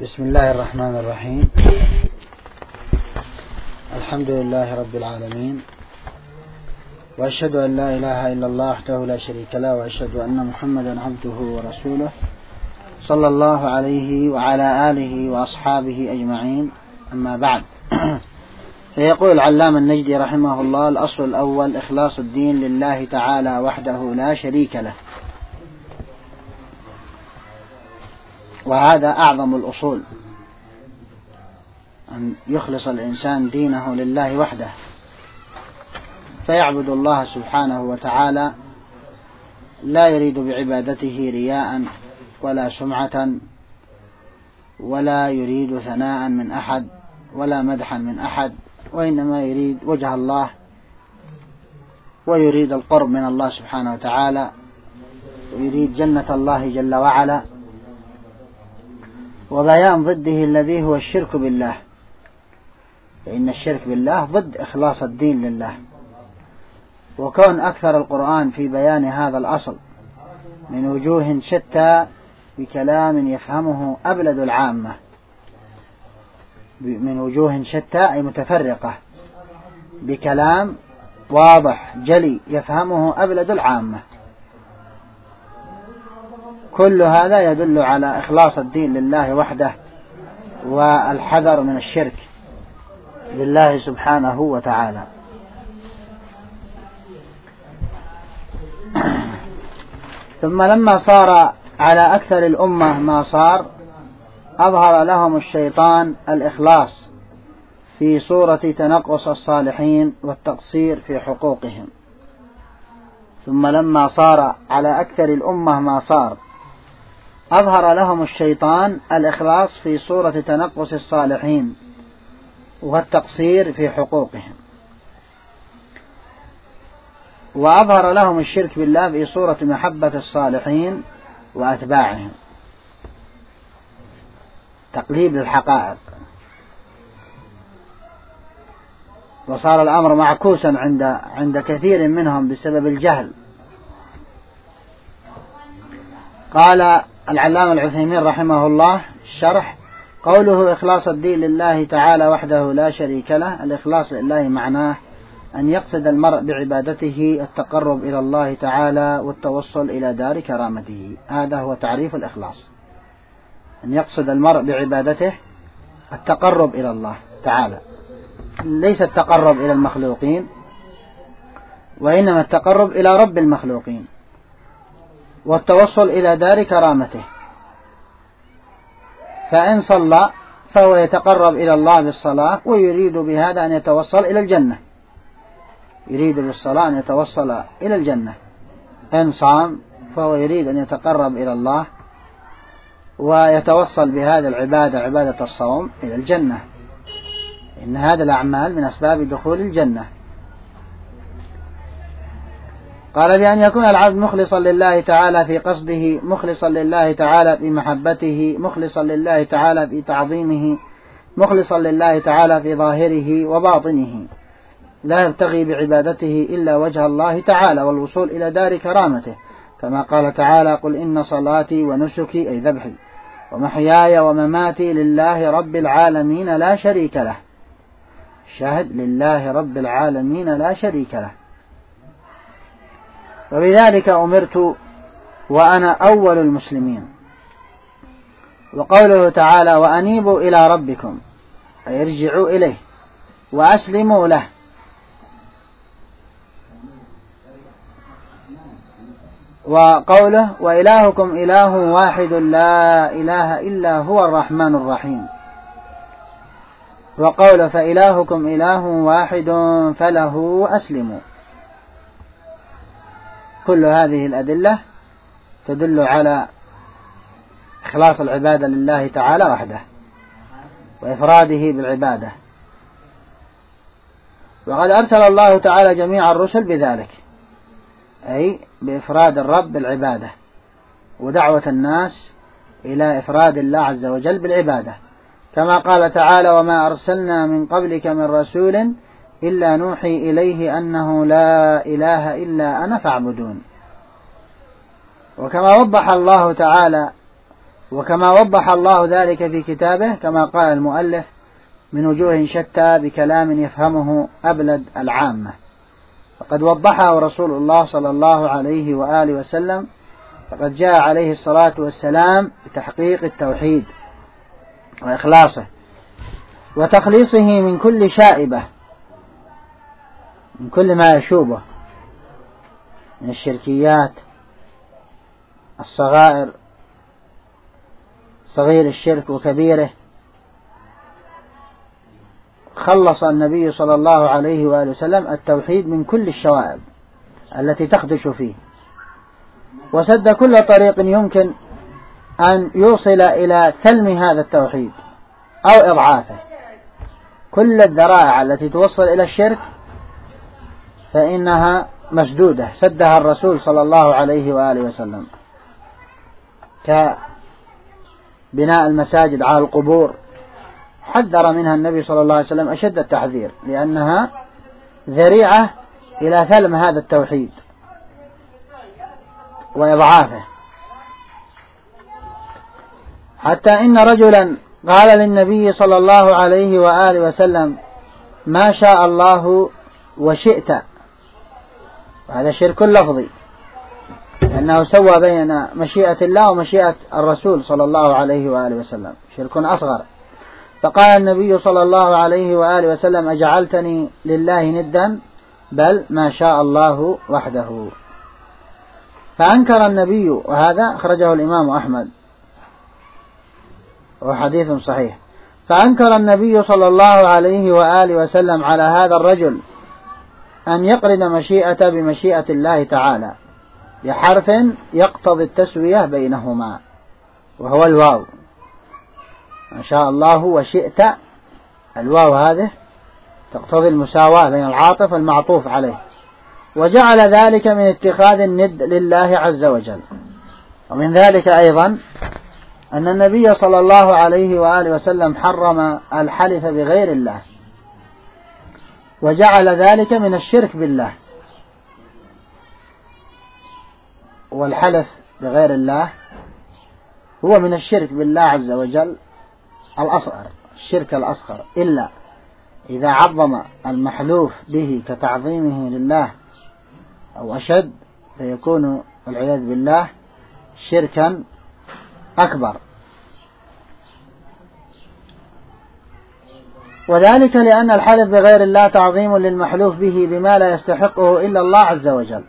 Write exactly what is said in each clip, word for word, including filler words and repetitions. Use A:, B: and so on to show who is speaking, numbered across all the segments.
A: بسم الله الرحمن الرحيم. الحمد لله رب العالمين، وأشهد أن لا إله إلا الله وحده لا شريك له، وأشهد أن محمدا عبده ورسوله صلى الله عليه وعلى آله وأصحابه أجمعين. أما بعد، فيقول العلامة النجدي رحمه الله: الأصل الأول إخلاص الدين لله تعالى وحده لا شريك له، وهذا أعظم الأصول، أن يخلص الإنسان دينه لله وحده، فيعبد الله سبحانه وتعالى لا يريد بعبادته رياء ولا سمعة، ولا يريد ثناء من أحد ولا مدحا من أحد، وإنما يريد وجه الله، ويريد القرب من الله سبحانه وتعالى، ويريد جنة الله جل وعلا. وبيان ضده الذي هو الشرك بالله، فإن الشرك بالله ضد إخلاص الدين لله. وكون أكثر القرآن في بيان هذا الأصل من وجوه شتى بكلام يفهمه أبلد العامة، من وجوه شتى أي متفرقة، بكلام واضح جلي يفهمه أبلد العامة، كل هذا يدل على إخلاص الدين لله وحده، والحذر من الشرك بالله سبحانه وتعالى. ثم لما صار على أكثر الأمة ما صار، أظهر لهم الشيطان الإخلاص في صورة تنقص الصالحين والتقصير في حقوقهم. ثم لما صار على أكثر الأمة ما صار، أظهر لهم الشيطان الإخلاص في صورة تنقص الصالحين والتقصير في حقوقهم، وأظهر لهم الشرك بالله في صورة محبة الصالحين وأتباعهم، تقليد الحقائق. وصار الأمر معكوسا عند عند كثير منهم بسبب الجهل. قال العلامة العثيمين رحمه الله الشرح: قوله إخلاص الدين لله تعالى وحده لا شريك له، الإخلاص لله معناه أن يقصد المرء بعبادته التقرب إلى الله تعالى والتوصل إلى دار كرامته. هذا هو تعريف الإخلاص، أن يقصد المرء بعبادته التقرب إلى الله تعالى، ليس التقرب إلى المخلوقين، وإنما التقرب إلى رب المخلوقين، والتوصل إلى دار كرامته. فإن صلى فهو يتقرب إلى الله بالصلاة، ويريد بهذا أن يتوصل إلى الجنة، يريد بالصلاة أن يتوصل إلى الجنة. إن صام فهو يريد أن يتقرب إلى الله ويتوصل بهذا العبادة، عبادة الصوم، إلى الجنة، إن هذا الأعمال من أسباب دخول الجنة. قال: بأن يكون العبد مخلصا لله تعالى في قصده، مخلصا لله تعالى في محبته، مخلصا لله تعالى في تعظيمه، مخلصا لله تعالى في ظاهره وباطنه، لا يبتغي بعبادته إلا وجه الله تعالى والوصول إلى دار كرامته، كما قال تعالى: قل إن صلاتي ونسكي أي ذبحي ومحياي ومماتي لله رب العالمين لا شريك له. شاهد: لله رب العالمين لا شريك له. وبذلك أمرت وأنا أول المسلمين. وقوله تعالى: وأنيبوا إلى ربكم أي ارجعوا إليه وأسلموا له. وقوله: وإلهكم إله واحد لا إله إلا هو الرحمن الرحيم. وقوله: فإلهكم إله واحد فله أسلموا. كل هذه الأدلة تدل على إخلاص العبادة لله تعالى وحده وإفراده بالعبادة. وقد أرسل الله تعالى جميع الرسل بذلك، أي بإفراد الرب بالعبادة، ودعوة الناس إلى إفراد الله عز وجل بالعبادة، كما قال تعالى: وما أرسلنا من قبلك من رسول إلا نوحي إليه أنه لا إله إلا أنا فاعبدون. وكما وضح الله تعالى وكما وضح الله ذلك في كتابه كما قال المؤلف من وجوه شتى بكلام يفهمه أبلد العامة، فقد وضحه رسول الله صلى الله عليه وآله وسلم، فقد جاء عليه الصلاة والسلام بتحقيق التوحيد وإخلاصه وتخليصه من كل شائبة، من كل ما يشوبه من الشركيات الصغائر، صغير الشرك وكبيره. خلص النبي صلى الله عليه وآله وسلم التوحيد من كل الشوائب التي تخدش فيه، وسد كل طريق يمكن أن يوصل إلى ثلم هذا التوحيد أو إضعافه. كل الذرائع التي توصل إلى الشرك فإنها مسدودة، سدها الرسول صلى الله عليه وآله وسلم، كبناء المساجد على القبور، حذر منها النبي صلى الله عليه وسلم أشد التحذير، لأنها ذريعة إلى ثلم هذا التوحيد وإضعافه. حتى إن رجلا قال للنبي صلى الله عليه وآله وسلم ما شاء الله وشئت، وهذا شرك لفظي، لأنه سوى بين مشيئة الله ومشيئة الرسول صلى الله عليه وآله وسلم، شرك أصغر. فقال النبي صلى الله عليه وآله وسلم أجعلتني لله ندا؟ بل ما شاء الله وحده. فأنكر النبي، وهذا أخرجه الإمام أحمد وحديث صحيح، فأنكر النبي صلى الله عليه وآله وسلم على هذا الرجل أن يقرن مشيئة بمشيئة الله تعالى بحرف يقتضي التسوية بينهما، وهو الواو. ما شاء الله وشئت، الواو هذه تقتضي المساواة بين العاطف والمعطوف عليه، وجعل ذلك من اتخاذ الند لله عز وجل. ومن ذلك أيضا أن النبي صلى الله عليه وآله وسلم حرم الحلف بغير الله، وجعل ذلك من الشرك بالله. والحلف بغير الله هو من الشرك بالله عز وجل الأصغر، الشرك الأصغر، إلا إذا عظم المحلوف به كتعظيمه لله أو أشد، فيكون والعياذ بالله شركا أكبر. وذلك لأن الحلف بغير الله تعظيم للمحلوف به بما لا يستحقه إلا الله عز وجل.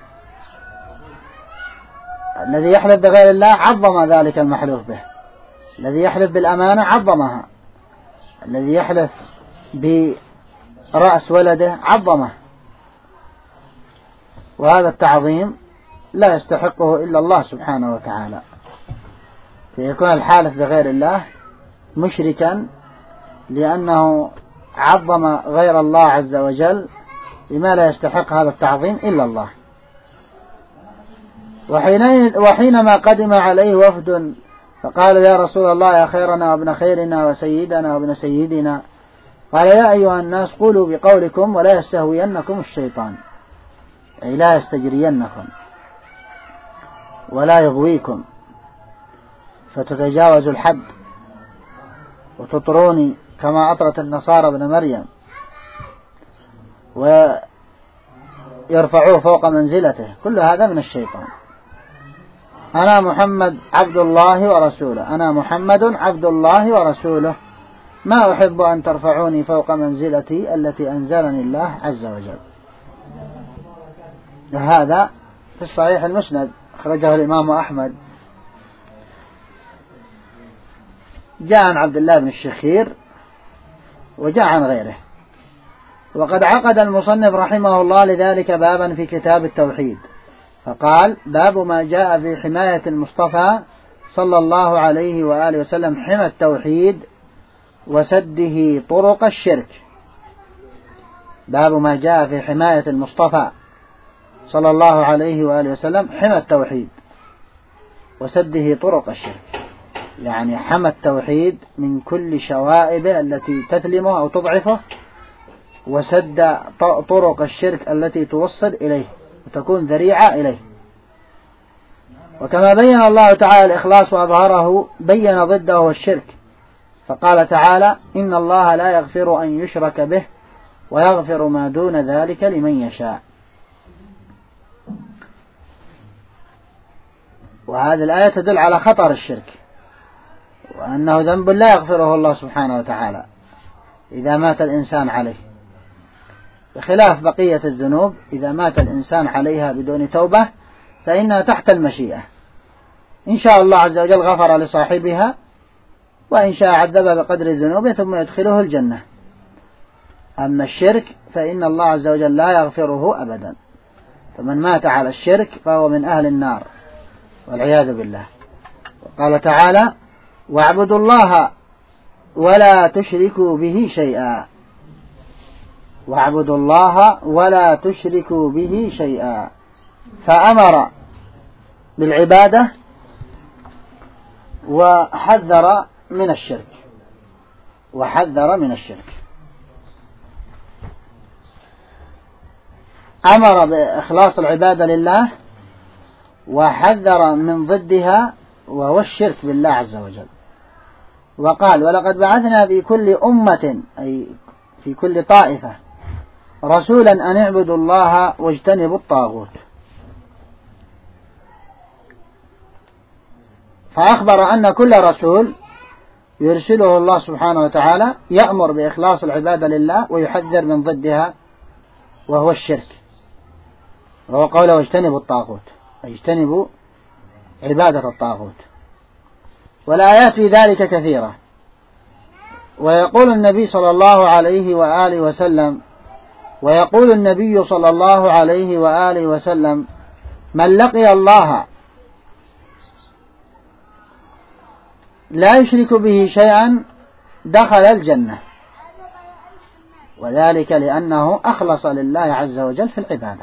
A: الذي يحلف بغير الله عظم ذلك المحلوف به، الذي يحلف بالأمانة عظمها، الذي يحلف برأس ولده عظمه، وهذا التعظيم لا يستحقه إلا الله سبحانه وتعالى، فيكون الحالف بغير الله مشركا لأنه عظم غير الله عز وجل بما لا يستحق هذا التعظيم إلا الله. وحينما قدم عليه وفد فقالوا يا رسول الله يا خيرنا وابن خيرنا وسيدنا وابن سيدنا، قال يا أيها الناس قولوا بقولكم ولا يستهوينكم الشيطان، أي لا يستجرينكم ولا يغويكم فتتجاوزوا الحد وتطروني كما أطرت النصارى ابن مريم ويرفعوه فوق منزلته. كل هذا من الشيطان. أنا محمد عبد الله ورسوله، أنا محمد عبد الله ورسوله، ما أحب أن ترفعوني فوق منزلتي التي أنزلني الله عز وجل. هذا في الصحيح المسند أخرجه الإمام أحمد. جاء عن عبد الله بن الشخير وجاء عن غيره. وقد عقد المصنف رحمه الله لذلك بابا في كتاب التوحيد، فقال باب ما جاء في حماية المصطفى صلى الله عليه وآله وسلم حمى التوحيد وسده طرق الشرك. باب ما جاء في حماية المصطفى صلى الله عليه وآله وسلم حمى التوحيد وسده طرق الشرك، يعني حمى التوحيد من كل شوائبه التي تثلمه أو تضعفه، وسد طرق الشرك التي توصل إليه وتكون ذريعة إليه. وكما بين الله تعالى الإخلاص وأظهره بين ضده والشرك، فقال تعالى: إن الله لا يغفر أن يشرك به ويغفر ما دون ذلك لمن يشاء. وهذه الآية تدل على خطر الشرك، وأنه ذنب لا يغفره الله سبحانه وتعالى إذا مات الإنسان عليه، بخلاف بقية الذنوب إذا مات الإنسان عليها بدون توبة فإنها تحت المشيئة، إن شاء الله عز وجل غفر لصاحبها، وإن شاء عذب بقدر الذنوب ثم يدخله الجنة. أما الشرك فإن الله عز وجل لا يغفره أبدا، فمن مات على الشرك فهو من أهل النار والعياذ بالله. وقال تعالى: واعبدوا الله ولا تشركوا به شيئا، واعبدوا الله ولا تشركوا به شيئا، فأمر بالعبادة وحذر من الشرك وحذر من الشرك أمر بإخلاص العبادة لله وحذر من ضدها وهو الشرك بالله عز وجل. وقال: ولقد بعثنا في كل أمة، أي في كل طائفة، رسولا أن اعبدوا الله واجتنبوا الطاغوت. فأخبر أن كل رسول يرسله الله سبحانه وتعالى يأمر بإخلاص العبادة لله ويحذر من ضدها وهو الشرك، وهو قوله: واجتنبوا الطاغوت، أي اجتنبوا عبادة الطاغوت. والآيات في ذلك كثيرة. ويقول النبي صلى الله عليه وآله وسلم ويقول النبي صلى الله عليه وآله وسلم: من لقي الله لا يشرك به شيئا دخل الجنة، وذلك لأنه أخلص لله عز وجل في العبادة،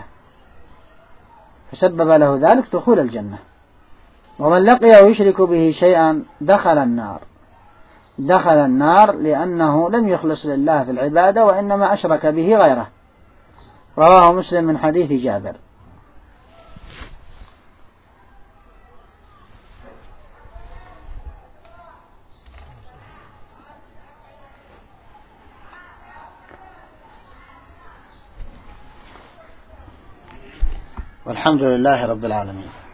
A: فسبب له ذلك دخول الجنة. ومن لقيه يشرك به شيئا دخل النار، دخل النار لأنه لم يخلص لله في العبادة وإنما أشرك به غيره. رواه مسلم من حديث جابر. والحمد لله رب العالمين.